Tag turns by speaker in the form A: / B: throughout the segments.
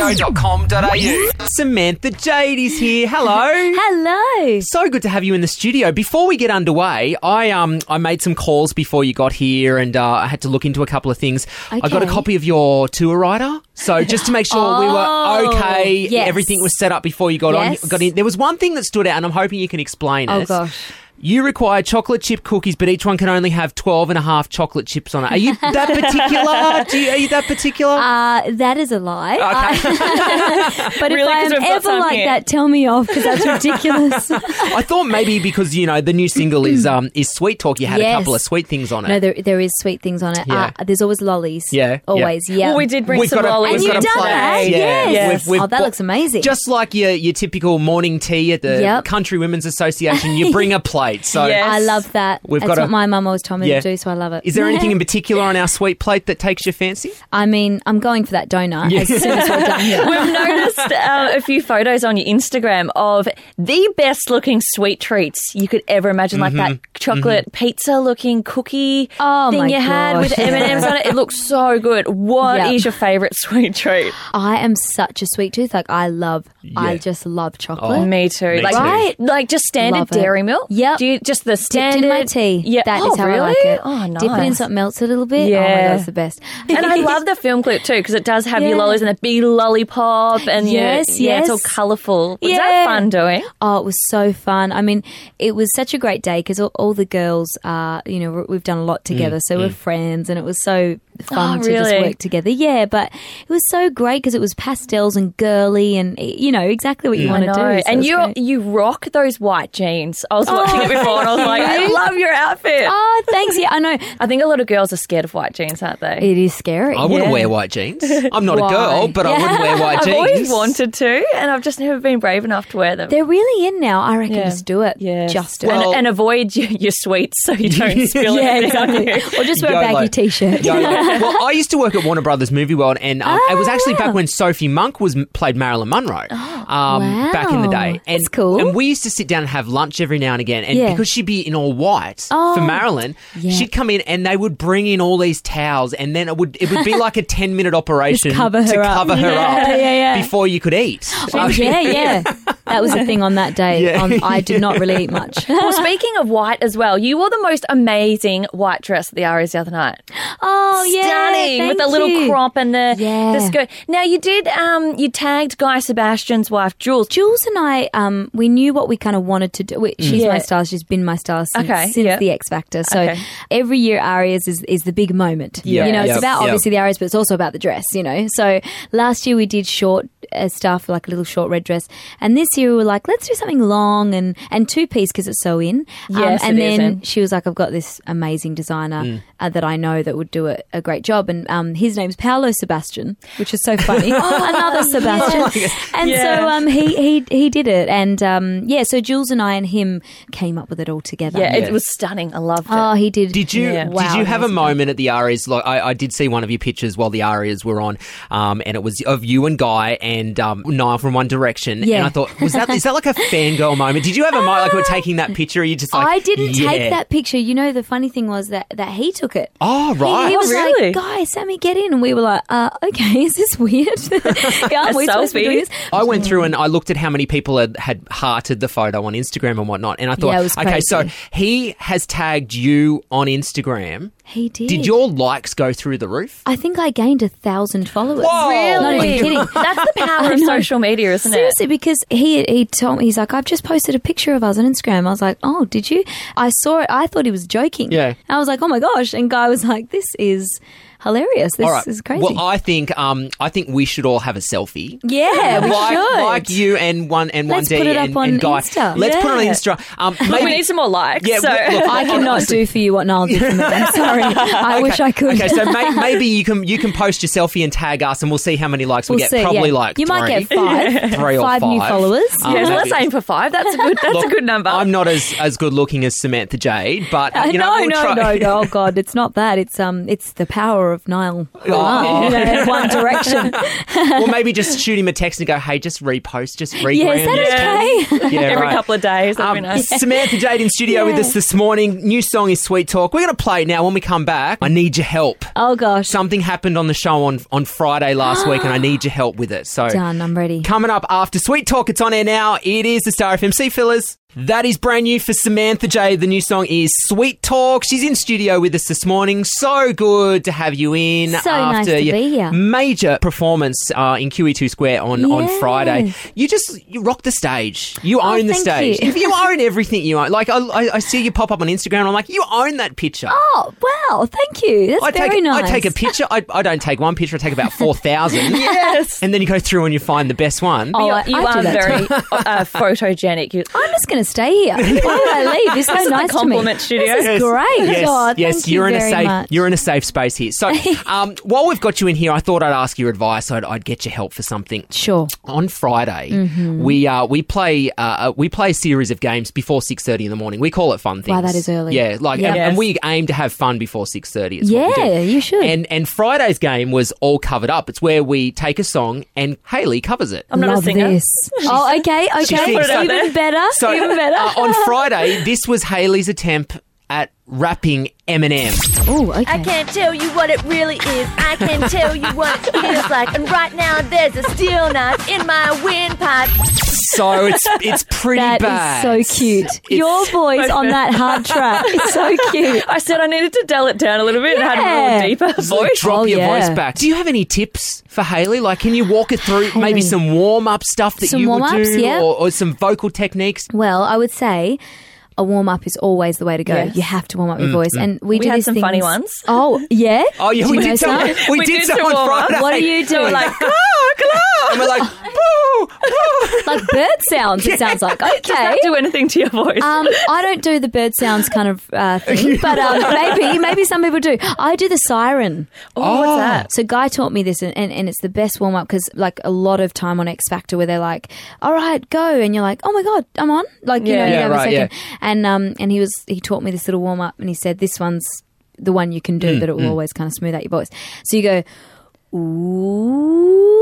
A: samanthajoe.com.au.
B: Samantha Jade is here. Hello.
C: Hello.
B: So good to have you in the studio. Before we get underway, I made some calls before you got here, and I had to look into a couple of things. I got a copy of your tour rider, so just to make sure we were okay, everything was set up before you got in. There was one thing that stood out, and I'm hoping you can explain it.
C: Oh gosh.
B: You require chocolate chip cookies, but each one can only have 12 and a half chocolate chips on it. Are you that particular? Are you that particular?
C: That is a lie.
B: Okay.
C: But if I am ever like that, tell me off, because that's ridiculous.
B: I thought maybe because, the new single is Sweet Talk, you had a couple of sweet things on it.
C: No, there is sweet things on it.
B: Yeah.
C: There's always lollies.
B: Yeah.
C: Always, yeah.
D: Well, we did bring some lollies.
C: And you've done that? Yes.
B: We've
C: that looks amazing.
B: Just like your typical morning tea at the Country Women's Association, you bring a plate. So
C: I love that. That's what my mum always told me to do, so I love it.
B: Is there anything in particular on our sweet plate that takes your fancy?
C: I mean, I'm going for that donut as soon as we're done here.
D: We've noticed a few photos on your Instagram of the best looking sweet treats you could ever imagine, like that chocolate pizza looking cookie thing you had with M&Ms on it. It looks so good. What is your favourite sweet treat?
C: I am such a sweet tooth. I just love chocolate.
D: Oh, me too. Like just standard dairy milk?
C: Yep.
D: Do you just the standard?
C: Dipped in my tea.
D: Yeah.
C: That is how I like it.
D: Oh, nice.
C: Dip it in so it melts a little bit.
D: Yeah.
C: Oh my God, it's the best.
D: And I love the film clip too, because it does have your lollies and a big lollipop and it's all colourful. Was that fun doing?
C: Oh, it was so fun. I mean, it was such a great day because all the girls are, we've done a lot together, so we're friends, and it was so fun to just work together. Yeah, but it was so great because it was pastels and girly and, exactly what you want to do. So
D: and you rock those white jeans. I was watching it before and I was like, I love your outfit.
C: Oh, thanks. Yeah, I know.
D: I think a lot of girls are scared of white jeans, aren't they?
C: It is scary.
B: I wouldn't wear white jeans. I'm not a girl, but I wouldn't wear white jeans.
D: I've always wanted to, and I've just never been brave enough to wear them.
C: They're really in now. I reckon just do it.
D: Yeah.
C: Just do it.
D: And avoid your sweets so you don't spill it.
C: Exactly. Or just wear a baggy T-shirt.
B: Well, I used to work at Warner Brothers Movie World, and it was actually back when Sophie Monk played Marilyn Monroe back in the day. And,
C: that's cool.
B: And we used to sit down and have lunch every now and again, and because she'd be in all white for Marilyn, she'd come in and they would bring in all these towels, and then it would be like a 10-minute operation to cover her up before you could eat.
C: That was the thing on that day. I did not really eat much.
D: Well, speaking of white as well, you wore the most amazing white dress at the Arias the other night.
C: Oh, yeah.
D: Stunning, with the little crop and the skirt. Now, you did, you tagged Guy Sebastian's wife, Jules.
C: Jules and I, we knew what we kind of wanted to do. She's my stylist. She's been my stylist since the X Factor. So every year Arias is the big moment. It's about obviously the Arias, but it's also about the dress, So last year we did short stuff, like a little short red dress. And this year we were like, let's do something long and two-piece because it's so in.
D: Yes,
C: and then she was like, I've got this amazing designer that I know that would do a great job. And his name's Paolo Sebastian, which is so funny. Another Sebastian. And so he did it. And so Jules and I and him came up with it all together.
D: Yeah, it was stunning. I loved it.
C: Oh, he did.
B: Did you have a moment at the Arias? Like I did see one of your pictures while the Arias were on, and it was of you and Guy and Niall from One Direction.
C: Yeah.
B: And I thought, is that like a fangirl moment? Did you have a moment like we're taking that picture? Or you just like,
C: I didn't take that picture. The funny thing was that he took it.
B: Oh, right.
C: He was like, Guy, Sammy, get in. And we were like, okay, is this weird? Are we supposed to be doing this?
B: I went through and I looked at how many people had hearted the photo on Instagram and whatnot. And I thought, okay, so he has tagged you on Instagram.
C: He did.
B: Did your likes go through the roof?
C: I think I gained 1,000 followers.
B: Whoa.
D: Really?
C: Not even kidding.
D: That's the power of social media, isn't it?
C: Seriously, because he told me, he's like, I've just posted a picture of us on Instagram. I was like, oh, did you? I saw it. I thought he was joking.
B: Yeah.
C: I was like, oh my gosh. And Guy was like, this is hilarious. This is crazy.
B: Well, I think we should all have a selfie.
C: Yeah, we should.
B: Like you and one
C: Let's
B: D
C: put it up on
B: and Guy.
C: Insta.
B: Let's put it on Insta.
D: Maybe we need some more likes.
B: Yeah,
D: so.
C: I cannot do for you what Niall did for me. I'm sorry. I wish I could.
B: Okay, so maybe you can post your selfie and tag us, and we'll see how many likes we get.
C: See,
B: Probably like
C: you might get 5,
B: 3 or 5
C: new followers.
D: Let's aim for 5. That's a good number.
B: I'm not as good looking as Samantha Jade, but
C: no. Oh God, it's not that. It's the power of Nile. One direction.
B: Or maybe just shoot him a text and go, hey, just repost, just rebrand.
C: Yeah, is that okay?
D: Every couple of days. That'd be nice.
B: Samantha Jade in studio with us this morning. New song is Sweet Talk. We're going to play it now. When we come back, I need your help.
C: Oh, gosh.
B: Something happened on the show on Friday last week and I need your help with it. So
C: done. I'm ready.
B: Coming up after Sweet Talk, it's on air now. It is the Star FMC fillers. That is brand new for Samantha Jade. The new song is Sweet Talk. She's in studio with us this morning. So good to have you in.
C: So nice to be here.
B: Major performance in QE2 Square on Friday. You rock the stage. You own the stage. You own everything you own. Like I see you pop up on Instagram and I'm like, you own that picture.
C: Oh, wow. Thank you. That's very nice.
B: I take a picture. I don't take one picture. I take about 4,000.
D: Yes.
B: And then you go through and you find the best one.
D: Oh, you are very photogenic.
C: I'm just going to stay here. Why would I leave? It's so nice to me.
D: Compliment studio.
C: This is great.
B: Yes, you're in a safe space here. So while we've got you in here, I thought I'd ask your advice. I'd get your help for something.
C: Sure.
B: On Friday, we play a series of games before 6:30 in the morning. We call it Fun Things.
C: Wow, that is early.
B: Yeah, and we aim to have fun before 6:30.
C: Yeah, you should.
B: And Friday's game was All Covered Up. It's where we take a song and Hayley covers it.
D: I'm not a singer.
C: This. Oh, okay. Even better. Even better.
B: On Friday, this was Hayley's attempt at rapping Eminem.
C: Oh, okay.
A: I can't tell you what it really is. I can tell you what it feels like. And right now there's a steel knife in my windpipe.
B: So it's pretty bad.
C: That is so cute. Your voice on that hard track is so cute.
D: I said I needed to dull it down a little bit and have a little deeper voice.
B: Drop your voice back. Do you have any tips for Hayley? Like, can you walk her through maybe some warm-up stuff that you would do or some vocal techniques?
C: Well, I would say a warm-up is always the way to go. Yes. You have to warm up your voice. And we
D: had some funny ones.
C: Oh, yeah?
B: Oh, yeah, we did some. We did some on Friday.
C: What do you do?
D: We're like,
B: and we're like, boo, boo.
C: Like bird sounds, it sounds like. Okay.
D: Does that do anything to your voice?
C: I don't do the bird sounds kind of thing, but maybe some people do. I do the siren.
D: Oh, what's that?
C: So Guy taught me this, and it's the best warm-up because like a lot of time on X Factor where they're like, all right, go. And you're like, oh my God, I'm on. Like, you have a second. Yeah. And he taught me this little warm up, and he said this one's the one you can do that it will always kind of smooth out your voice. So you go, ooh.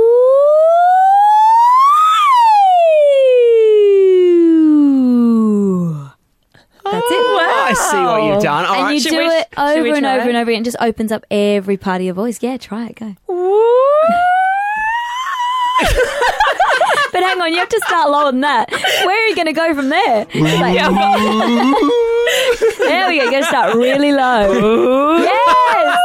C: That's it.
B: Wow. I see what you've done. All
C: and
B: right.
C: you do it over and over and over again. It just opens up every part of your voice. Yeah, try it. Go. But hang on, you have to start lower than that. Where are you going to go from there? Like, there we go. You're going to start really low. Yes!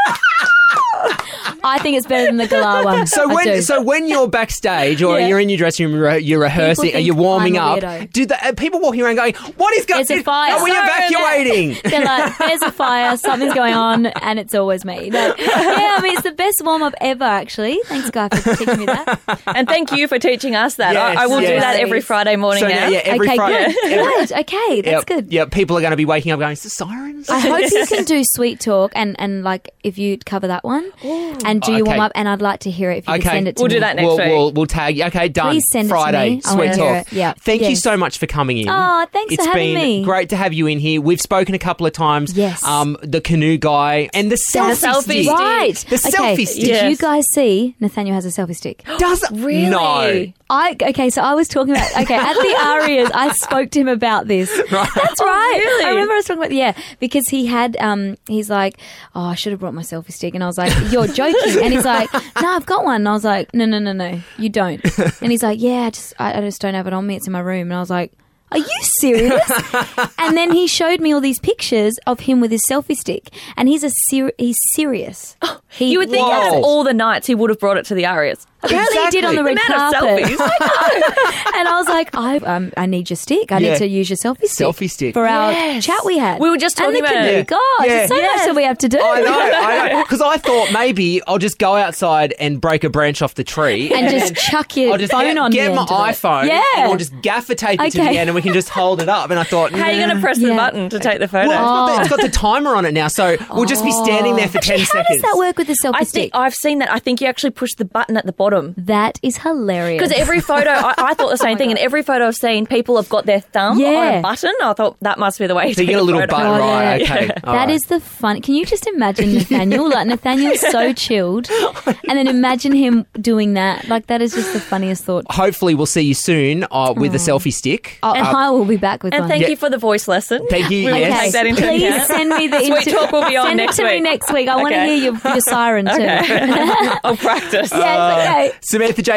C: I think it's better than the Galah one.
B: So when you're backstage or you're in your dressing room, you're rehearsing, or you're warming up, do people walking around going, "What is going on?
C: There's a fire.
B: Are we evacuating?"
C: They're like, "There's a fire. Something's going on," and it's always me. It's the best warm up ever. Actually, thanks, Guy, for teaching me that.
D: And thank you for teaching us that.
B: Yes,
D: I will do that every Friday morning now.
B: Every Friday.
C: Good. Okay, that's good.
B: Yeah, people are going to be waking up going, "Is the sirens?"
C: I hope you can do Sweet Talk and like if you cover that one. And do your warm up, and I'd like to hear it if you can send it to me.
D: We'll do that next week.
B: We'll tag you. Okay, done.
C: Please send
B: Friday,
C: it to me.
B: Sweet Talk.
C: Yeah.
B: Thank you so much for coming in.
C: Oh, thanks for having me.
B: It's been great to have you in here. We've spoken a couple of times.
C: Yes.
B: The canoe guy and the selfie stick.
C: Right.
B: The selfie stick.
C: Did you guys see Nathaniel has a selfie stick?
B: Does it?
D: Really?
B: No.
C: So I was talking about, at the Arias, I spoke to him about this.
B: Right.
C: That's right.
D: Really?
C: I remember I was talking about, because he had, he's like, oh, I should have brought my selfie stick. And I was like, you're joking. And he's like, no, I've got one. And I was like, no, you don't. And he's like, yeah, I just don't have it on me. It's in my room. And I was like, are you serious? And then he showed me all these pictures of him with his selfie stick. And he's serious.
D: You would think out of all the nights he would have brought it to the Arias.
C: Apparently he did on the red carpet.
D: Selfies.
C: And I was like, I need your stick. I need to use your selfie stick. For our chat we had.
D: We were just talking about it.
C: Gosh, there's so much that we have to do.
B: I know. Because I thought maybe I'll just go outside and break a branch off the tree.
C: And just chuck your phone on
B: Get my iPhone and we'll just gaffer tape it to the end and we can just hold hold it up, and I thought,
D: how are you going to press the button to take the photo?
B: Well, it's got the timer on it now, so we'll just be standing there for 10 seconds.
C: How does that work with the selfie stick?
D: I've seen that. I think you actually push the button at the bottom.
C: That is hilarious.
D: Because every photo, I thought the same thing, and every photo I've seen, people have got their thumb on a button. I thought that must be the way to
B: you get a little button, right? Okay.
C: That is the fun. Can you just imagine Nathaniel? Like, Nathaniel's so chilled, and then imagine him doing that. Like, that is just the funniest thought.
B: Hopefully we'll see you soon with the selfie stick.
C: And I will be back with one.
D: And thank you for the voice lesson.
B: Thank you.
D: We will take that into account.
C: Please send me the
D: Sweet Talk will be on next week.
C: Send it to me next week. I want to hear your siren too.
D: I'll practice.
C: Yes, okay.
B: Samantha J.